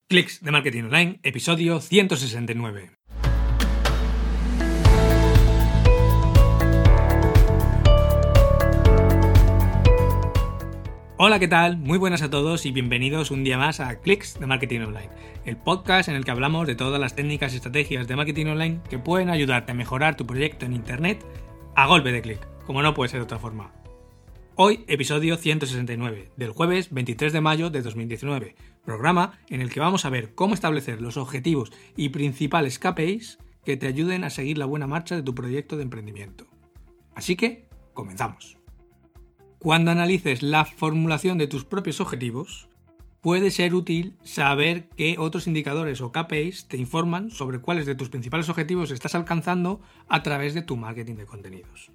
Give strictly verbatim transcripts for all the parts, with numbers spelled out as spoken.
Clics de Marketing Online, episodio ciento sesenta y nueve. Hola, ¿qué tal? Muy buenas a todos y bienvenidos un día más a Clics de Marketing Online, el podcast en el que hablamos de todas las técnicas y estrategias de marketing online que pueden ayudarte a mejorar tu proyecto en Internet a golpe de clic, como no puede ser de otra forma. Hoy, episodio ciento sesenta y nueve, del jueves veintitrés de mayo de dos mil diecinueve, programa en el que vamos a ver cómo establecer los objetivos y principales K P Is que te ayuden a seguir la buena marcha de tu proyecto de emprendimiento. Así que, comenzamos. Cuando analices la formulación de tus propios objetivos, puede ser útil saber qué otros indicadores o K P Is te informan sobre cuáles de tus principales objetivos estás alcanzando a través de tu marketing de contenidos.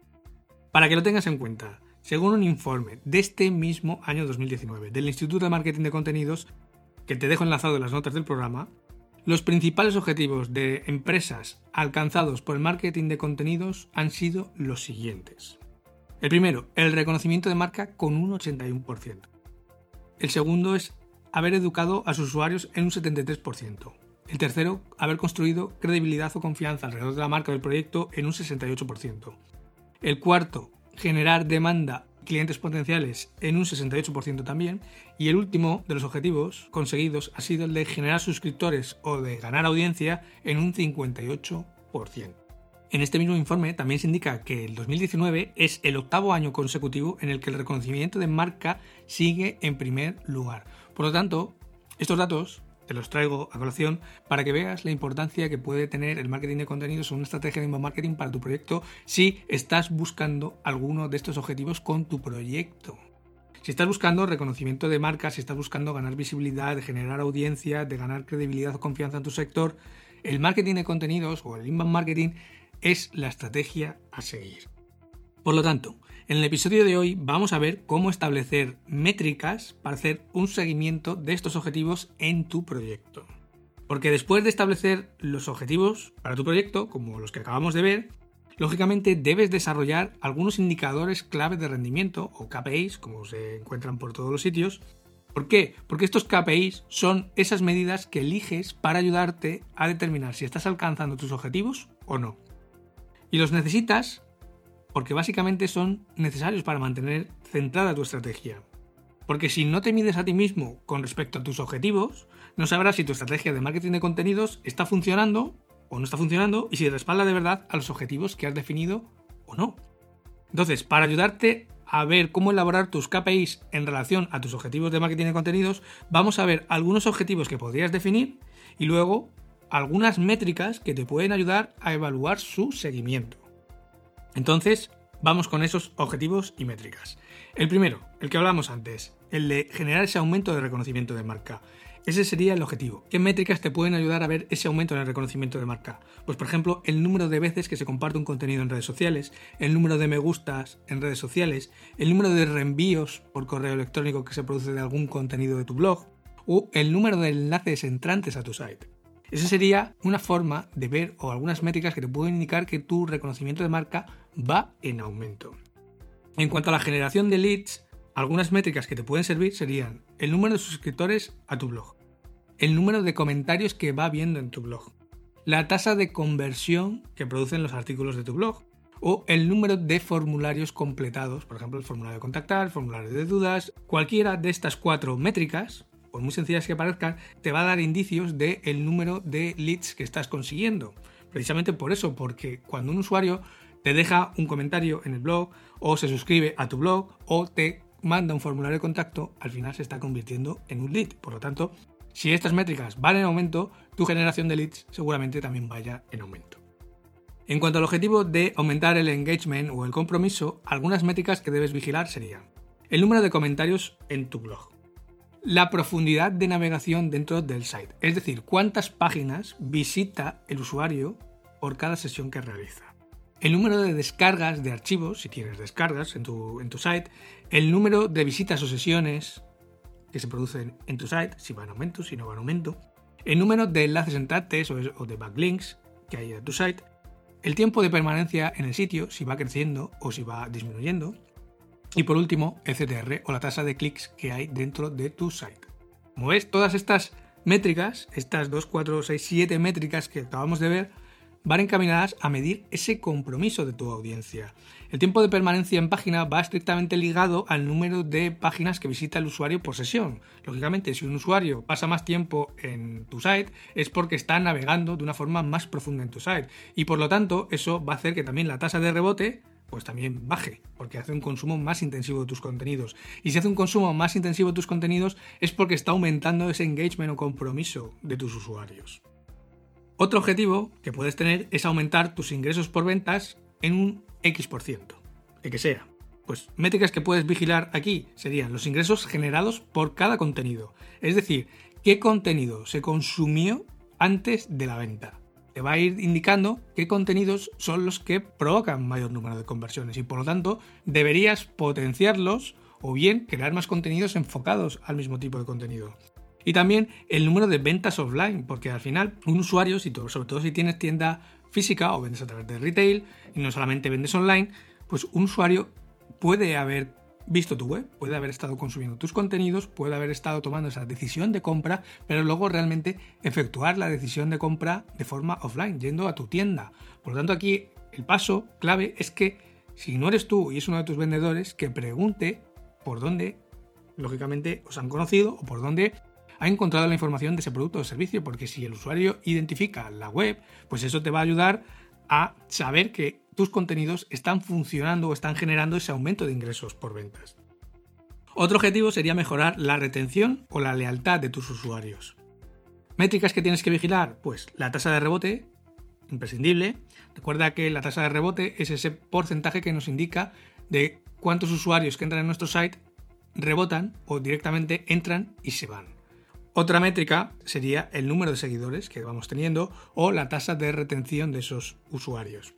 Para que lo tengas en cuenta, según un informe de este mismo año dos mil diecinueve del Instituto de Marketing de Contenidos, que te dejo enlazado en las notas del programa, los principales objetivos de empresas alcanzados por el marketing de contenidos han sido los siguientes. El primero, el reconocimiento de marca con un ochenta y uno por ciento. El segundo es haber educado a sus usuarios en un setenta y tres por ciento. El tercero, haber construido credibilidad o confianza alrededor de la marca del proyecto en un sesenta y ocho por ciento. El cuarto, generar demanda clientes potenciales en un sesenta y ocho por ciento también, y el último de los objetivos conseguidos ha sido el de generar suscriptores o de ganar audiencia en un cincuenta y ocho por ciento. En este mismo informe también se indica que el dos mil diecinueve es el octavo año consecutivo en el que el reconocimiento de marca sigue en primer lugar. Por lo tanto, estos datos te los traigo a colación para que veas la importancia que puede tener el marketing de contenidos o una estrategia de inbound marketing para tu proyecto si estás buscando alguno de estos objetivos con tu proyecto. Si estás buscando reconocimiento de marca, si estás buscando ganar visibilidad, de generar audiencia, de ganar credibilidad o confianza en tu sector, el marketing de contenidos o el inbound marketing es la estrategia a seguir. Por lo tanto, en el episodio de hoy vamos a ver cómo establecer métricas para hacer un seguimiento de estos objetivos en tu proyecto. Porque después de establecer los objetivos para tu proyecto, como los que acabamos de ver, lógicamente debes desarrollar algunos indicadores clave de rendimiento o K P Is, como se encuentran por todos los sitios. ¿Por qué? Porque estos K P Is son esas medidas que eliges para ayudarte a determinar si estás alcanzando tus objetivos o no. Y los necesitas porque básicamente son necesarios para mantener centrada tu estrategia. Porque si no te mides a ti mismo con respecto a tus objetivos, no sabrás si tu estrategia de marketing de contenidos está funcionando o no está funcionando y si respalda de verdad a los objetivos que has definido o no. Entonces, para ayudarte a ver cómo elaborar tus K P Is en relación a tus objetivos de marketing de contenidos, vamos a ver algunos objetivos que podrías definir y luego algunas métricas que te pueden ayudar a evaluar su seguimiento. Entonces, vamos con esos objetivos y métricas. El primero, el que hablamos antes, el de generar ese aumento de reconocimiento de marca. Ese sería el objetivo. ¿Qué métricas te pueden ayudar a ver ese aumento en el reconocimiento de marca? Pues, por ejemplo, el número de veces que se comparte un contenido en redes sociales, el número de me gustas en redes sociales, el número de reenvíos por correo electrónico que se produce de algún contenido de tu blog, o el número de enlaces entrantes a tu site. Esa sería una forma de ver o algunas métricas que te pueden indicar que tu reconocimiento de marca va en aumento. En cuanto a la generación de leads, algunas métricas que te pueden servir serían el número de suscriptores a tu blog, el número de comentarios que va viendo en tu blog, la tasa de conversión que producen los artículos de tu blog o el número de formularios completados, por ejemplo el formulario de contactar, el formulario de dudas. Cualquiera de estas cuatro métricas, por muy sencillas que parezcan, te va a dar indicios del número de leads que estás consiguiendo. Precisamente por eso, porque cuando un usuario te deja un comentario en el blog, o se suscribe a tu blog, o te manda un formulario de contacto, al final se está convirtiendo en un lead. Por lo tanto, si estas métricas van en aumento, tu generación de leads seguramente también vaya en aumento. En cuanto al objetivo de aumentar el engagement o el compromiso, algunas métricas que debes vigilar serían el número de comentarios en tu blog, la profundidad de navegación dentro del site, es decir, cuántas páginas visita el usuario por cada sesión que realiza. El número de descargas de archivos, si tienes descargas en tu, en tu site, el número de visitas o sesiones que se producen en tu site, si va en aumento, si no va en aumento, el número de enlaces entrantes o, o de backlinks que hay en tu site, el tiempo de permanencia en el sitio, si va creciendo o si va disminuyendo, y por último, el C T R o la tasa de clics que hay dentro de tu site. Como ves, todas estas métricas, estas dos, cuatro, seis, siete métricas que acabamos de ver, van encaminadas a medir ese compromiso de tu audiencia. El tiempo de permanencia en página va estrictamente ligado al número de páginas que visita el usuario por sesión. Lógicamente, si un usuario pasa más tiempo en tu site es porque está navegando de una forma más profunda en tu site y por lo tanto eso va a hacer que también la tasa de rebote pues también baje, porque hace un consumo más intensivo de tus contenidos. Y si hace un consumo más intensivo de tus contenidos es porque está aumentando ese engagement o compromiso de tus usuarios. Otro objetivo que puedes tener es aumentar tus ingresos por ventas en un X por ciento, el que sea. Pues métricas que puedes vigilar aquí serían los ingresos generados por cada contenido, es decir, qué contenido se consumió antes de la venta. Te va a ir indicando qué contenidos son los que provocan mayor número de conversiones y por lo tanto deberías potenciarlos o bien crear más contenidos enfocados al mismo tipo de contenido. Y también el número de ventas offline, porque al final un usuario, si tú, sobre todo si tienes tienda física o vendes a través de retail y no solamente vendes online, pues un usuario puede haber visto tu web, puede haber estado consumiendo tus contenidos, puede haber estado tomando esa decisión de compra, pero luego realmente efectuar la decisión de compra de forma offline, yendo a tu tienda. Por lo tanto, aquí el paso clave es que si no eres tú y es uno de tus vendedores, que pregunte por dónde, lógicamente, os han conocido o por dónde ha encontrado la información de ese producto o servicio, porque si el usuario identifica la web, pues eso te va a ayudar a saber que tus contenidos están funcionando o están generando ese aumento de ingresos por ventas. Otro objetivo sería mejorar la retención o la lealtad de tus usuarios. Métricas que tienes que vigilar, pues la tasa de rebote, imprescindible. Recuerda que la tasa de rebote es ese porcentaje que nos indica de cuántos usuarios que entran en nuestro site rebotan o directamente entran y se van. Otra métrica sería el número de seguidores que vamos teniendo o la tasa de retención de esos usuarios.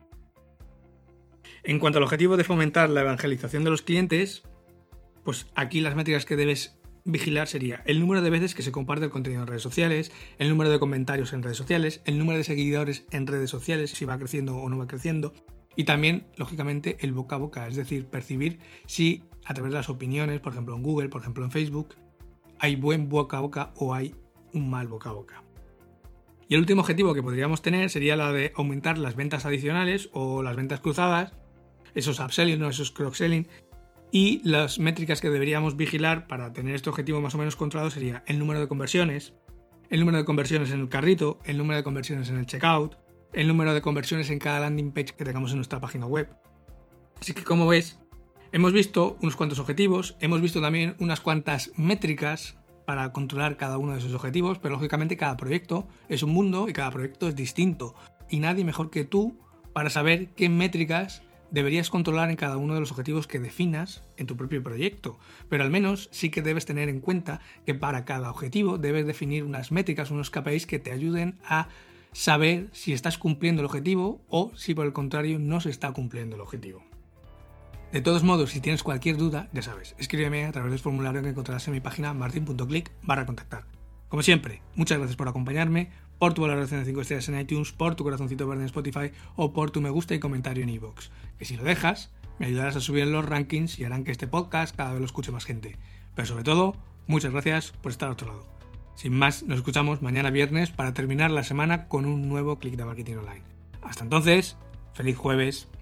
En cuanto al objetivo de fomentar la evangelización de los clientes, pues aquí las métricas que debes vigilar sería el número de veces que se comparte el contenido en redes sociales, el número de comentarios en redes sociales, el número de seguidores en redes sociales, si va creciendo o no va creciendo, y también, lógicamente, el boca a boca, es decir, percibir si a través de las opiniones, por ejemplo en Google, por ejemplo en Facebook, hay buen boca a boca o hay un mal boca a boca. Y el último objetivo que podríamos tener sería la de aumentar las ventas adicionales o las ventas cruzadas, esos upselling o esos cross-selling, y las métricas que deberíamos vigilar para tener este objetivo más o menos controlado sería el número de conversiones, el número de conversiones en el carrito, el número de conversiones en el checkout, el número de conversiones en cada landing page que tengamos en nuestra página web. Así que como ves, hemos visto unos cuantos objetivos, hemos visto también unas cuantas métricas para controlar cada uno de esos objetivos, pero lógicamente cada proyecto es un mundo y cada proyecto es distinto y nadie mejor que tú para saber qué métricas deberías controlar en cada uno de los objetivos que definas en tu propio proyecto, pero al menos sí que debes tener en cuenta que para cada objetivo debes definir unas métricas, unos K P Is que te ayuden a saber si estás cumpliendo el objetivo o si por el contrario no se está cumpliendo el objetivo. De todos modos, si tienes cualquier duda, ya sabes, escríbeme a través del formulario que encontrarás en mi página martin punto click barra contactar. Como siempre, muchas gracias por acompañarme, por tu valoración de cinco estrellas en iTunes, por tu corazoncito verde en Spotify o por tu me gusta y comentario en iVoox, que si lo dejas, me ayudarás a subir en los rankings y harán que este podcast cada vez lo escuche más gente. Pero sobre todo, muchas gracias por estar al otro lado. Sin más, nos escuchamos mañana viernes para terminar la semana con un nuevo Click de Marketing Online. Hasta entonces, feliz jueves.